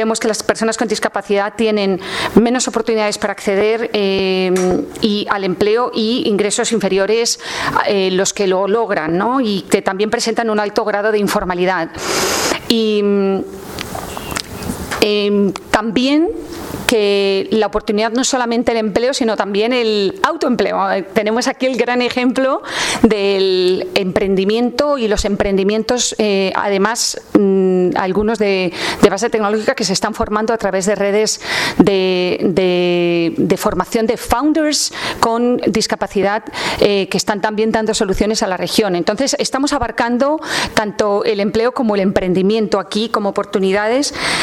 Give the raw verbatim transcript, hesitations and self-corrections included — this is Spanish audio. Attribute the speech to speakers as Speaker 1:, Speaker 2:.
Speaker 1: vemos que las personas con discapacidad tienen menos oportunidades para acceder eh, y al empleo y ingresos inferiores eh, los que lo logran, ¿no? Y que también presentan un alto grado de informalidad. Y eh, también que la oportunidad no es solamente el empleo, sino también el autoempleo. Tenemos aquí el gran ejemplo del emprendimiento y los emprendimientos, eh, además, mmm, algunos de, de base tecnológica que se están formando a través de redes de, de, de formación de founders con discapacidad eh, que están también dando soluciones a la región. Entonces, estamos abarcando tanto el empleo como el emprendimiento aquí como oportunidades